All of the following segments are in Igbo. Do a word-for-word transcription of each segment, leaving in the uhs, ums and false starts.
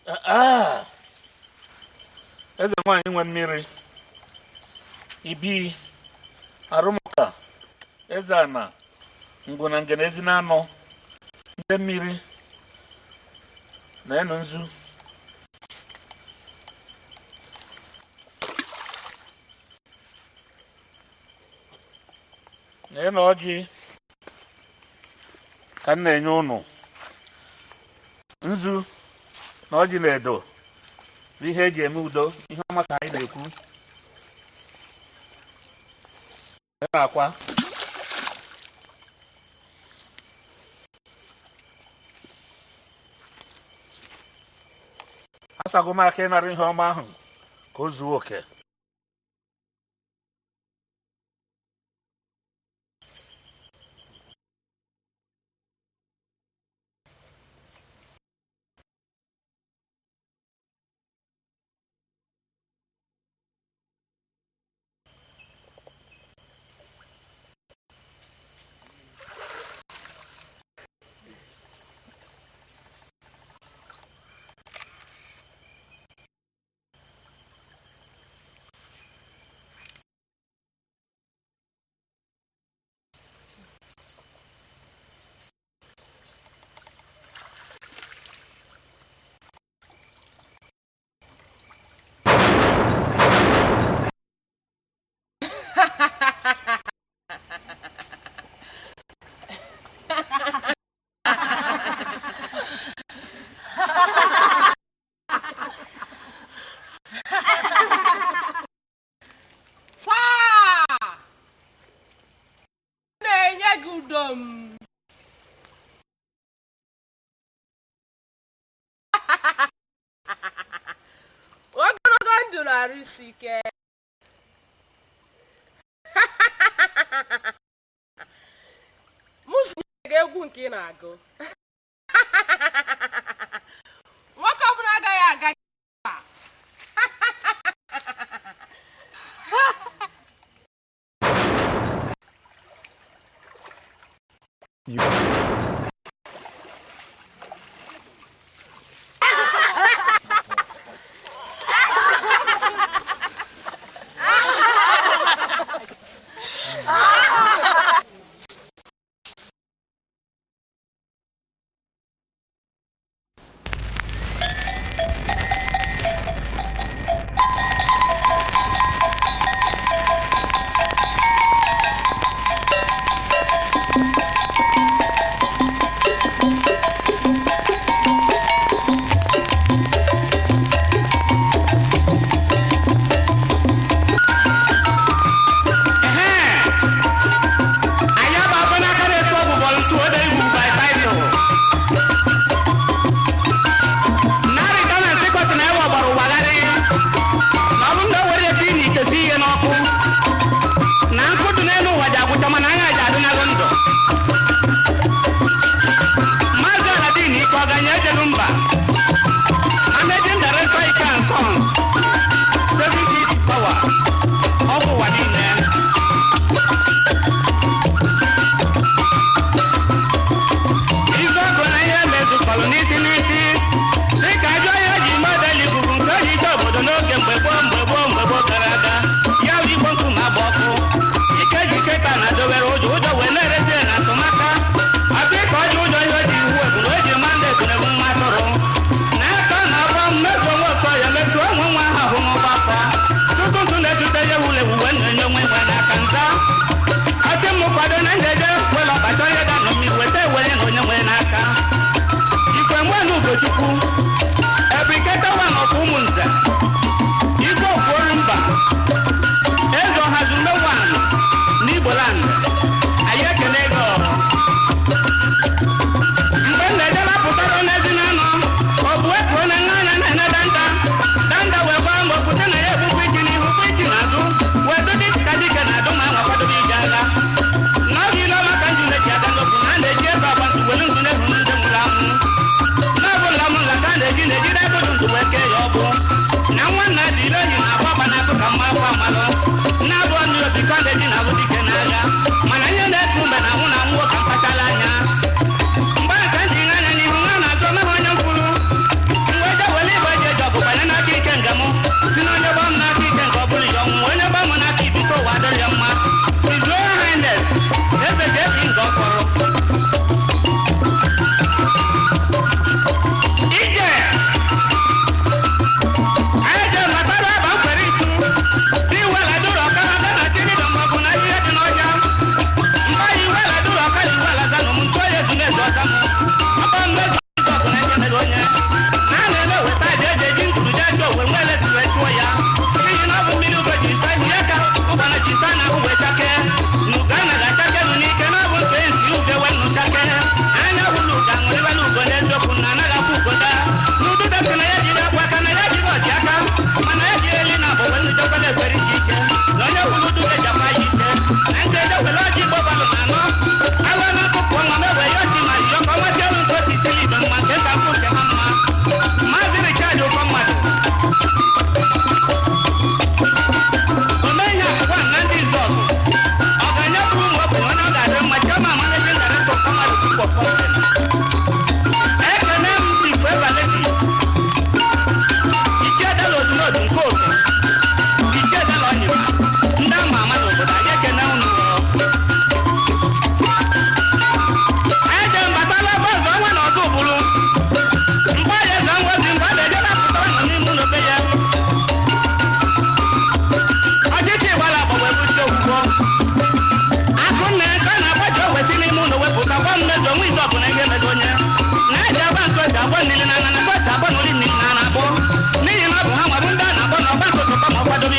Ah, eze nwanyị nwe mmiri ibi arụmụka eze ana ngụ na ngene ezi na anọ ndị mmiri na enu nzu na enu ọjị ka m na-enye ụnụ nzu na ọjị na-edo bụ ihe eji eme udo ihe ọma ka anyị na-ekwu akwa asago m aka ịnara ihe ọma ahụ ka o zuo oke ogologo ndụ na-arụ isi ike mụzụ egwu nke ị na-agụ nwoke ọbụla agaghị aga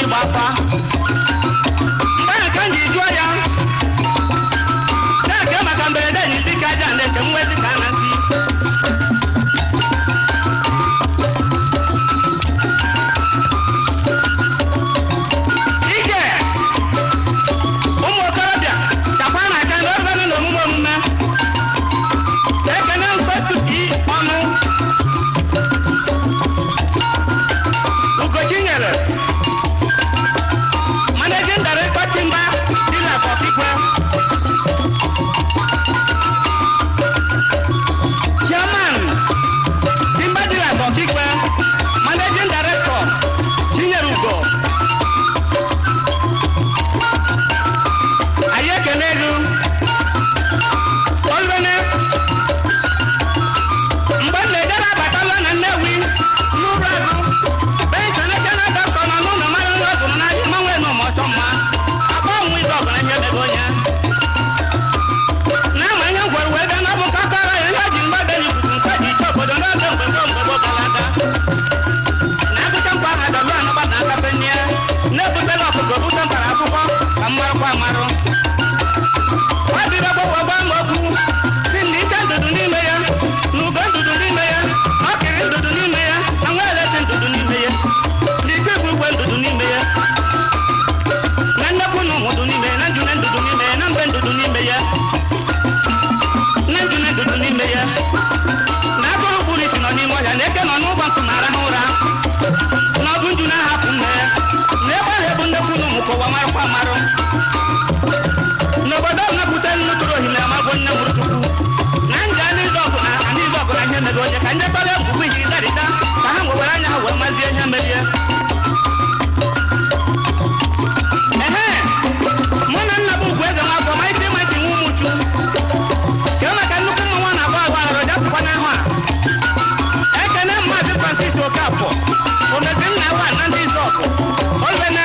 gbapa mgbe nke m ji jụọ ya na-eke maka mberede ji dịka aja na-eke nwe dịka a na-asị ike ụmụ okorobịa chakwa na aka na ọrụ na omume omume ekene mkpetupi ọnụ Ugochinyere Managing Director Timber Dealer for Pikwe Chairman Timber Dealer for Pikwe Managing Director Chinyere Ugo Ayekenegu Olwene mgbe na-edere abatala na Nnewi n'ụrụ agụ international doctor na n'ụlọ mara ndị ọgụrụ n'ahịa mmanwe nọ ma ọchọ mma akpa ọnwụ ibe ọgụrụ ihe mego onye na-ama ihe ngwere wee bịa n'ọbụ kakọrọ ya ihe ji mgbada n'ikuku nke ji iche obodo n'oge mgbe gboo mgbe gboo gara aga na-abụcha mkpa aha dọlụ anụgba na aka penye na-ebutela ọkụkọ bute mbara akwụkwọ ka mmarụkwa amarụ ọ bịrị gbogbo gba ma okwu si na ike ndụdụ n'ime ya na ugo ndụdụ n'ime ya na ọkịrị ndụdụ n'ime ya na nwa eleti ndụdụ n'ime ya na ike bụ ugwe ndụdụ n'ime ya na nnekwu na ụmụdụ n'ime ya na njune ndụdụ n'ime ya na mbe ndụdụ n'ime ya na njune ndụdụ n'ime ya na agụrụ kpụrụ isi nọ n'ime ọhịa na eke nọ n'ụgbọ nkụ ma arahụ ụra na ọgụ nju na-ahapụ nne ya na ebe ahụ ebu nnekwu na ụmụ kọwa marakwa amarụ n'obodo ọ napụta nnu tụrụ ohile amagbo nne mụrụ chukwu na nje anịzọ ọgụ na anịzọ ọgụ na ihe mere onye ka ndị kpara egwugwu ihe ilerịta ka ha nwewere anya ha wee mazie ihe merie ehe mụ na nna bụ ugwu eze nwafọ ma ite ịma iti nwa ụmụchu kee maka nnukwu mmanwụ na-agba agba aghara japụkwa n'ahụ a ekene mmadụ Francis Okafọ omezi nna wa na ndị izọkụ olwene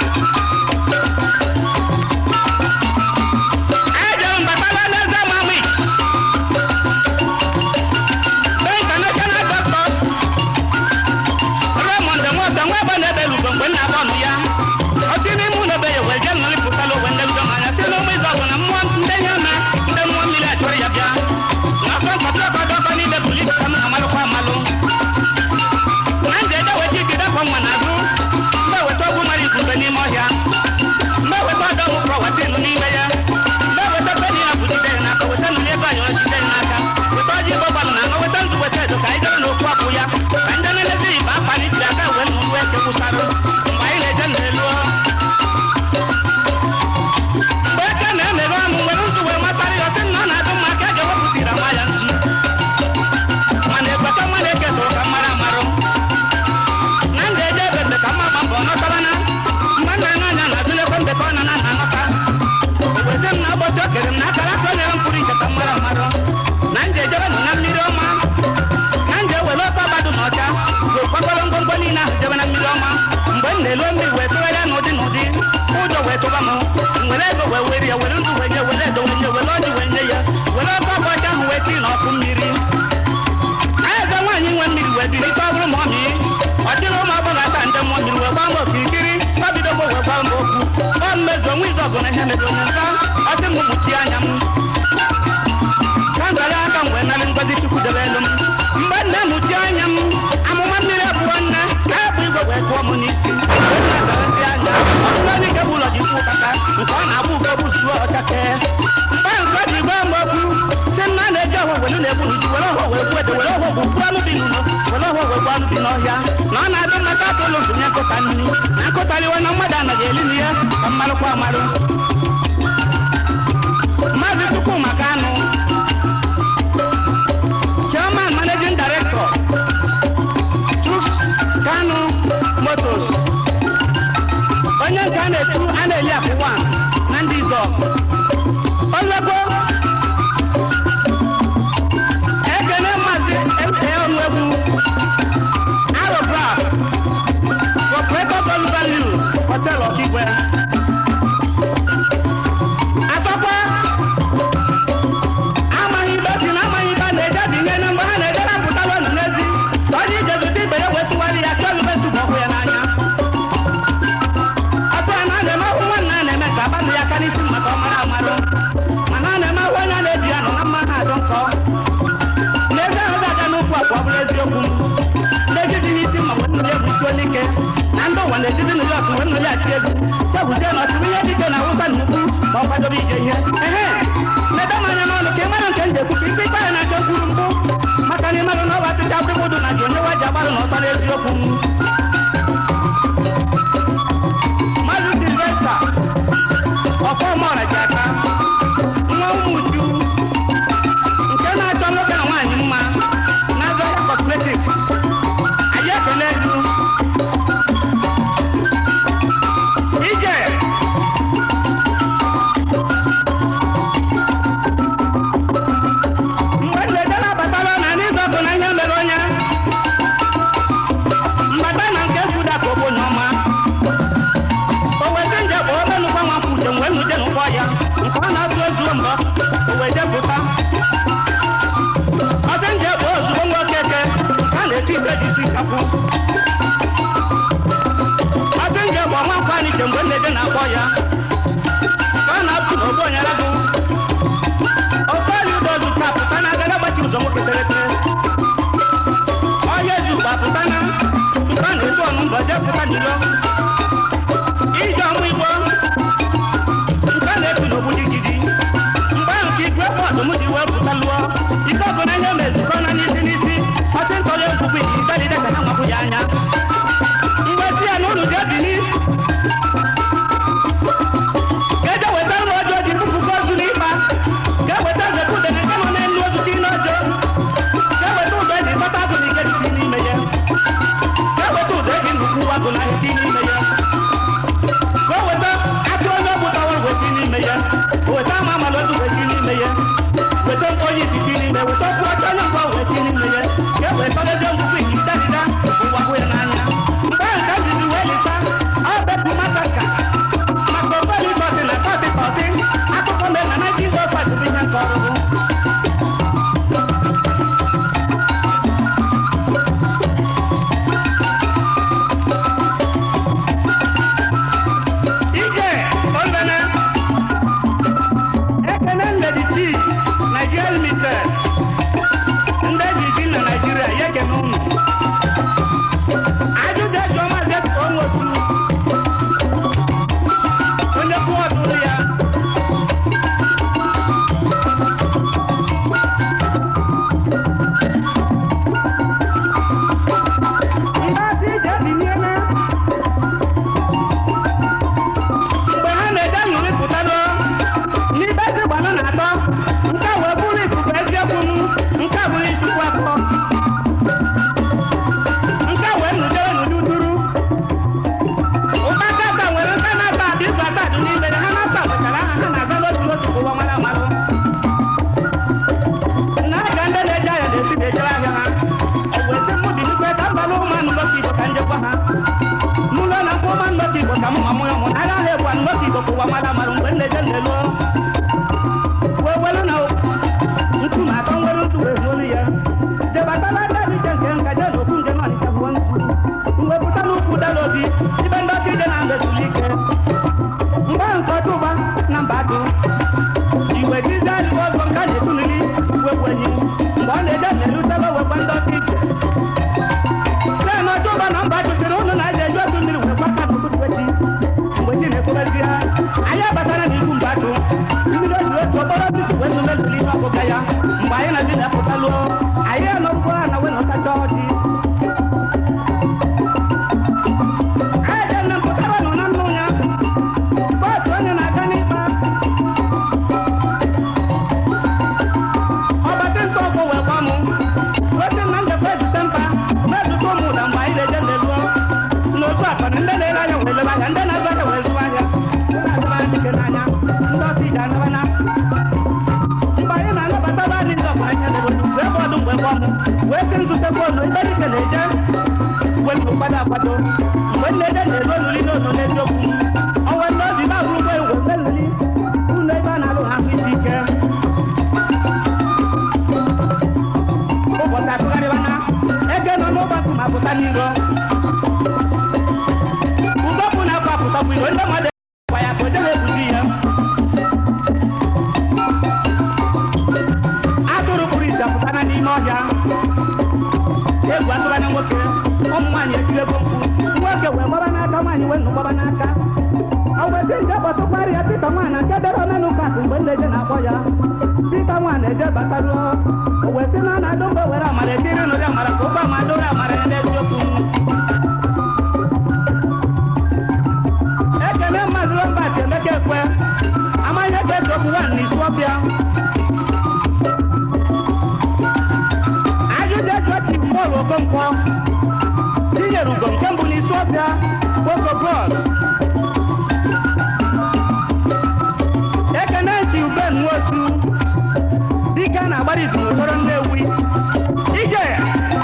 n'ime ọhịa mgbe weta ọdọ mụ kpọrọ weta enu n'ime ya mgbe weta peni ya bụ jidere n'aka weta nnụnụ ebe anyị jidere n'aka weta ọjị igbo gbalụ na anọ weta ndụ weta edo ka anyị gara n'okwu akwụ ya ka ndị na-elezi ibe akpa na ijiri aka wee nnụnụ wee kekwụsarụ mgbe anyị na-eje n'elu mgbe eke na-emeghe ọnụ nwere ndụ wee masarị ya ọtị na ọ na-adụ mma ka a ga-ewepụtara nwa ya nzu mana ekweta nwa na-eke soro ka mara amarụ na ndị eje ebe mbe ka mma ma mbọ nọtara na ọ na na anọta owezi m na ụbọchị o kere m na akara aka o nyere m pụrụ iche ka mara amarụ na nje ejebe nọ na mmiri ọma na nje ewere ofe agbadụ na ọcha bụ kwakọrọ ngwongwo niile ahụ jebe na mmiri ọma mgbe m na-elu mmiri wee tụgharịa n'ụdị n'ụdị ụjọ wee tụba m were ego wee were ya were ndụ wee nye were edo wee nye were ọjị wee nye ya were ofe ọkụ ọcha ahụ wee tii n'ọkụ mmiri eze nwaanyị nwe mmiri wee biri ike ọ bụrụ ma ọ mii ọ dịrị ụmụ agbọghọ aka nde mmụọ mmiri wee gbaa mbọ okirikiri ọbidogbo wee gbaa mbọ okwu ọ mmezu onwe izu ọgụ na ihe mebe onye nta ọsị m mụchie anya m ka nzara aka m wee narị ngozi chukwu debe elu m mgbe nne mụchie anya m amụma mmiri abụọ nne ka ya bụ igwe wee tụọ m n'isi na-azarịsị anya ọtụtụ ndị nke bụ ụlọ ji kwụ ụkaka nke ọ na-abụ ugo bụ zuo ọchakee mgbe nke ji gbaa mbọ okwu si nna na-eji ọhụ welu na-egbu n'uju were ọhụ wee gbuo ede were ọhụ bụ gbuo anụ bi n'ụlọ were ọhụ wee gbuo anụ bi n'ọhịa na ọ na-adị mmata aka ụlọ nsonye nkụta nri na nkụtaliwe na mmadụ anaghị eli na ya ka mmarụkwa amarụ Maazị Chukwuma Kanụ Chairman Managing Director Chuks Kanụ Motors onye nke a na-etu a na-eli akwụwa na ndị izọ olego ekene Maazị ọnụegwu Arobra Operator Gold Value Hotel Okigwe asọkwa amaghị ibe si na amaghị ibe na-eje dị ihe na mgbe ha na-eje napụtala ọnụ n'ezi ka onye ije zụta ibe ya wee tụgharị ya chọọ ibe ntụgbu ọkụ ya n'anya tiegu chabuze no tumiye dike na usa nuku ba kwado bi je ihe ehe ne da manya no ke mara nke nje ku bi pa na je kuru mbu maka ni mara no wa ti cha mudu na je ne wa jabaru no tale eziokwu mazu silvestra ọkọ mọra jaka nwa umuju nke na-achọ nwoke na nwaanyị mma na-azọ ya cosmetics anyị ekele du ije mgbe nlede na-abatala na n'ịzọpụ na ihe mere onye mbata na nke fuda ka obo n'ọma o wete nje bụ omenukwa nwa mkpuche mgbe nnuje n'ụgbọ ya nke ọ na-atụ ozuo mbọ o wete pụta ọsị nje bụ ozugbo nwoke eke nke a na-eti ibe dị isi kapụ ọsị nje bụ ọnwa nkwa anyị mgbe nnede na-akpọ ya ka ọ na-apụ n'ogbo onyara bụ oke ọrịa ụdọ zụta pụta na agara gbachi ụzọ nwoke tere tere ọhịa ezukwa pụta na tupu a na-etu ọnụ mbọ jee pụta n'ilo ije ọmụ igbo nke a na-etu n'ogbu jijiji mgbe ahụ ka igwe bọọdụ m ji wee pụta lụọ ike ọgụ na ihe mezukọ na n'isi n'isi ọsị ntọrọ nkwukwu iji igalide ka ha nwapụ ya anya mgbe si ya na ụlụ ji ebili ga-eje wetara m ọjọọ ji bupụkọ ozu n'ịkpa ga-eweta zekwude na nke nọ n'elu ozu dị n'ọjọọ ga-eweta ụzọ eji gbata agụ na ike dị n'ime ya ga-eweta ụzọ eji nnukwu agụ na ahịa dị n'ime ya ka o weta akụ onye ọgwụ tawara weti n'ime ya o weta ama amala otu weti n'ime ya weta mkpọ onye isi dị n'ime weta ọkụ ọcha onye mkpọ weti n'ime ya ka e wee tọlezie ngwukwu ihe idadida ụwa hụ ya n'anya mgbe ahụ ka zizi wee leta ọ bepụ mata nka maka ofeli bọtị na tọtị tọtị akụkọ mere na naịjin gọfat bụ ihe nke ọrụrụ ije ondene ekene nledi tii Nigeria Limited ndị ejiji na Nigeria ya ekene ụnụ ajụjụ eji ọma zepụ onwe otu onye kwụ ọdụrụ ya ndị asị ije ebiniele mgbe ha na-eje ṅụrị pụtado n'ibe ezi gbanụ na atọ nke wee bụrụ ikuku eziokwu nke bụrụ ichukwu akọ nke wee nụdere n'ụdị uduru ụkpaka aka nwere nka na-ata adị izu atadụ n'ime ha na-ata nwechara aha ha na-aza n'otu n'otu ụwa mara amalụ na aga ndị na-eje ahịa na-esi na-ejere ahịa ha ọ wee sị mụ dị nnukwu ka mba n'ụmụanụ n'otu igbo ka njekwa ha n'ụlọ na mkpụ ụma n'otu igbo ka mụ ma mụ ya mụ na agha ahịa ekwa n'otu igbo ka ụwa mara amalụ mgbe nleje nleluo wee welu na nkume atọ nwere ntu wee zuolu ya jebatala ndị abije nke nka jee n'okwu nje n'ọnịcha bụ ntu mwepụta n'ukwu dala obi ibe ndị ọkụ ije na ndezuli ike mgbe nke ọjọ ụba na mba atụ igwe jizi adịghị ọzọ nke a na-etunili wekwenyi mgbe ọ na-eje n'elu tebe wekwa ndị ọkụ ije see na ọjọ ụba na mba atụ sịrị ụnụ na-eji eju otu mmiri wee gbata n'ụtụtụ echi mgbe chi na-ekwebezi ha anyị abatara n'ihu mba atụ mmiri ojiri otu okporo osisi wee nụ mezuli ihe ọkụka ya mgbe anyị na-adị na-apụta lụọ anyị anọkwu ha na wee nọtacha ọjị anyị je nne mpụtara nọ na nnụ ya bọọsụ onye na-aga n'ịkpa ọbata ntọ ọkụ wee gba mụ wesị na njekwa ezute mpa na-ezute ụmụ ụda mgbe anyị na-eje na-eluo n'otu akpa na ndị na-ere ahịa wee lebe ahịa ndị na-azụ ahịa wee zụwa ahịa ndị na-azụba ahịa dike n'anya ndị ọsọ ije anabana mgbe anyị na-anabata ba ndị ndị ọbụla ihe lebe wee bọọdụ mgbe gbọọ mụ wee sị nzute bọọlụ ibe dike na-eje wee bụ kwado akwado mgbe nne-eje na-elu oluli n'ụlọ n'eziokwu ọnwe ndị obi ba bụrụ ụgbọ igwe meluli ụlọ ebe a na-alụ ha ahụ isi ike ụbọchị atụgharịbana ege nọ n'ụgbakụ ma pụta n'iro ugopụ na-akwa apụtakwu iro ndị mmadụ gwa ya ka o jeghị ebuzi ya atụrụ pụrụ isi apụtana n'ime ọhịa egwu atụbanya nwoke ụmụ nwaanyị etiri ego mkpu nwoke wee gbara n'aka ka nwaanyị wee nụgbaba n'aka ọ wezi nje kpọtụkwarị ya Pita nwaanyị nke dere omenụka mgbe ndị eje na-akpọ ya Pita nwaanyị eje bataruo o wee sị na ọ na-adụ mgbe were amara etiri n'ụdị amara ka ụgbọ ama dore amara ya n'eziokwu ekene mmadụ Lombat Emeka Ekwe amanye ka eziokwu nwa n'isi ọbịa ajụjụ jụọ Chief Paul Okonkwo tinyere ugo nke mbụ n'isi ọbịa Boko Bros ekene nchi ube nwosu dike na-agbara izu n'ụsọrọ Nnewi ije ya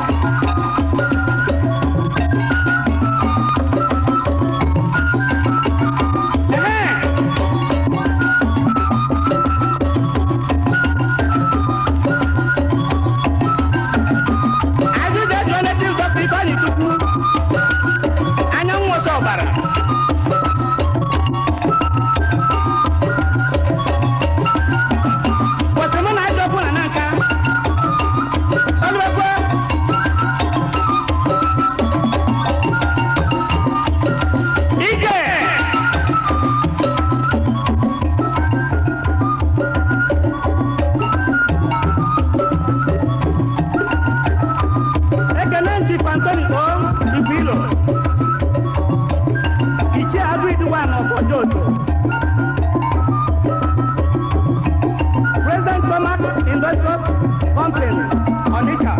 President Thomas Industrial Company Onitsha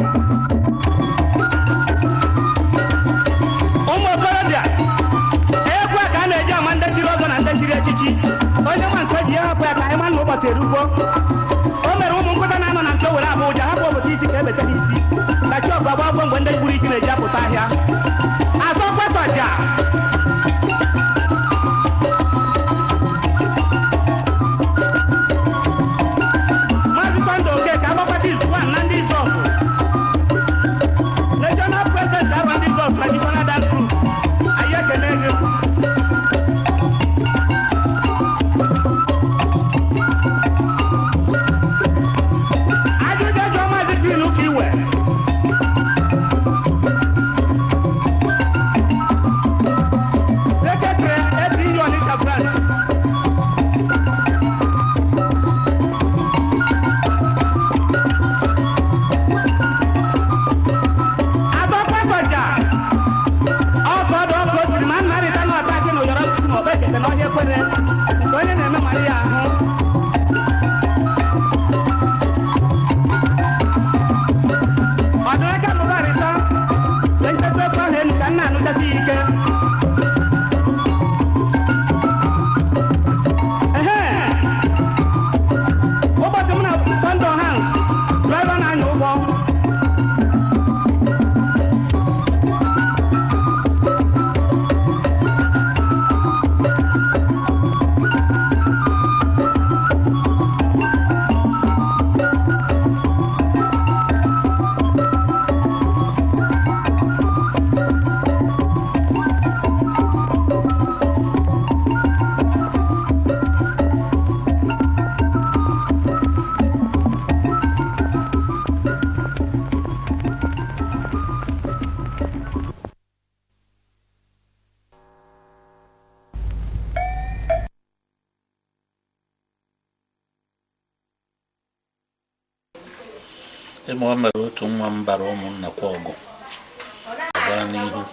ụmụ okorobịa egwu a ka a na-eji ama ndị chiri ọzọ na ndị chiri echichi onye nwa nke ji ya hapụ ya ka anyị ma na ụbọchị erugbo o mere ụmụ nkụta na-anọ na nke were abụ ụja hapụ obodo isi ka ebeta n'isi na chi ọgụ agba agwọ mgbe ndị gburu iji na-eji apụta ahịa asọkwasọja National President of Traditional Dance Group Ayekene Ajụjụ jụọ Maazị Green Ukiwe Secretary A P U Onitsha Branch onye na-eme mara ya ahụ ọdụraka nụgharịta wee ncheta oke ọhịa enu ka nna anụchasị ike ehe ụbọchị m na Thunder Hans driver na-anya ụgbọ eme o mere otu nwa m bara ụmụnna kwa ọgụ gara n'ihu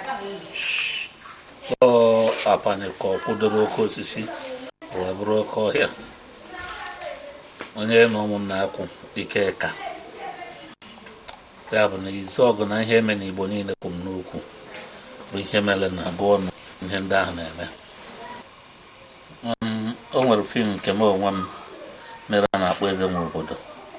ọ apanye ka ọ kwụdoro oke osisi wee bụrụ oke ọhịa onye na ụmụnna akwụ ike ka ya bụ na izu ọgụ na ihe eme n'Igbo niile kwụ m n'okwu bụ ihe mere na agụ ọnụ ihe ndị ahụ na-eme o nwere fim nke m onwe m mere a na-akpọ Eze Nwe Obodo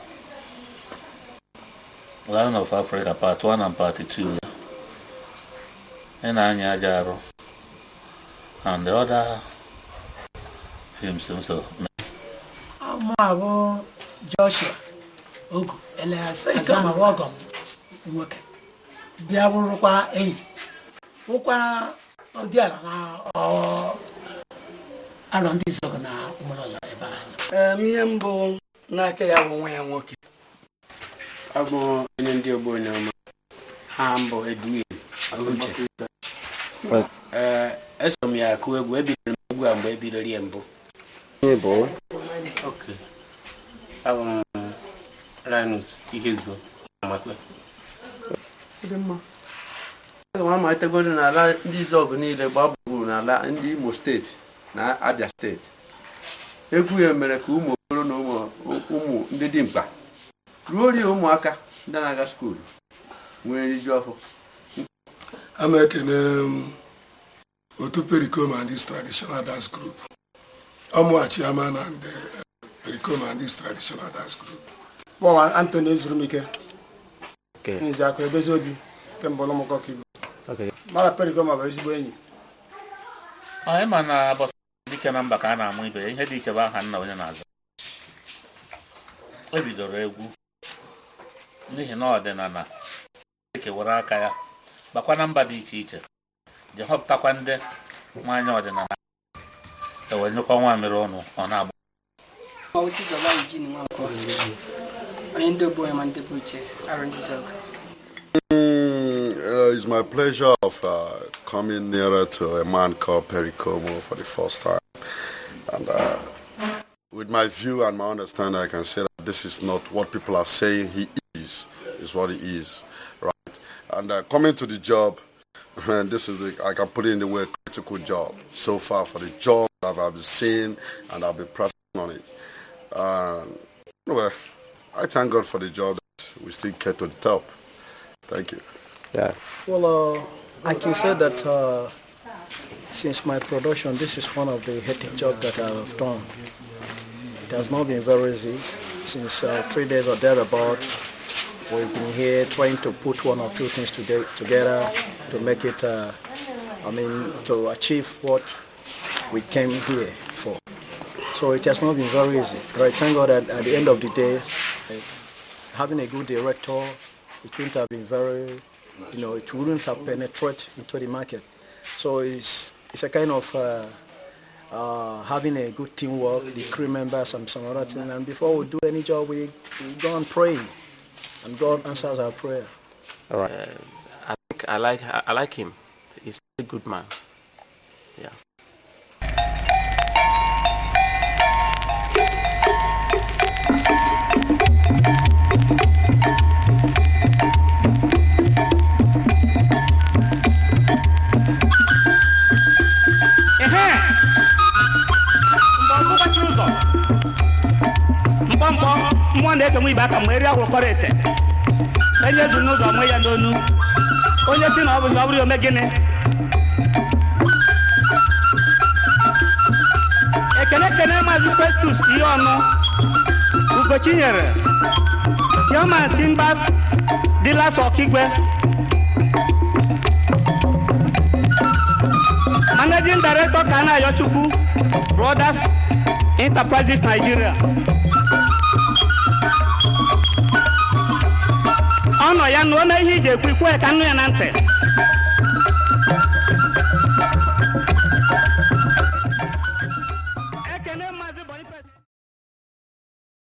Land of Africa part one and part two ya ị na-anya aja arụ and the other films nso ama abụ Joshua Ogu Elias Azama Wogom nwoke bịa bụrụkwa enyi ụkwara ụdị ala na arọ ndị Izọgụ na ụmụlọla ebe anyị ihe mbụ n'aka ya bụ nwa ya nwoke abụ onye ndị ogbo na ọma ha mbụ Edwin Uche Eh, eso mi akụ egwu ebidoro egwu a mgbe ebidoro ya mbụ. Bo. Okay. Um, Ranus, Ihezbo, Amakwe. Aga m amalitegoro n'ala ndị Izọgụ niile gbagburu n'ala ndị Imo steeti na Abia steeti. Egwu ya mere ka ụmụ okoro na ụmụ ndị dị mkpa ruo rie ụmụaka ndị na-aga skuulu nwere riju afọ. I'm ekene otu Pericom and this traditional dance group. I'm a chairman and uh, Pericom and this traditional dance group. Well, Anthony Zurumike. Okay. He's a Bezobi. Okay. Mara Pericom of Ezibweni. I am an about the number can I move a headache about hand now in another. Maybe the regu. They know than Anna. Take a warakaya. But one number the teacher. The hop takwande, my ordinary. There was no common Mirono on our. How it is a large gin one coffee. I end up boy and the butcher, Aaron Dizog. It's my pleasure of uh, coming nearer to a man called Pericomo for the first time. And uh, with my view and my understanding, I can say that this is not what people are saying he is, is what he is, right? And uh, coming to the job, and this is the, I can put it in the word critical job so far for the job that I've been seeing and I've been practicing on it. Uh, anyway, I thank God for the job that we still get to the top. Thank you. Yeah. Well, uh, I can say that uh, since my production, this is one of the hectic jobs that I have done. It has not been very easy. Since uh, three days or thereabout, we've been here trying to put one or two things today, together to make it, uh, I mean, to achieve what we came here for. So it has not been very easy. But I thank God that at the end of the day, having a good director, it wouldn't have been very, you know, it wouldn't have penetrated into the market. So it's it's a kind of uh, uh, having a good teamwork, the crew members and some other things. And before we do any job, we, we go and pray, and God answers our prayer. All right. Uh, I think I like I like him. He's a good man. Yeah. Mmụọ na-eke nwe ibe aka mgbe eri agwụkọrọ ete enye zu n'ụzọ nwe ya n'onu onye si na ọ bụ na ọ bụrụ ome gịnị ekene ekene Maazị Festus ihe ọnụ Ugochi nyere Chairman Timbers Dealers Okigwe Managing Director Kana Ayochukwu Brothers Enterprises Nigeria. Ono ya no na ihe je kwu ikwe ka nnu ya na ntị. Ekene Maazị Boniface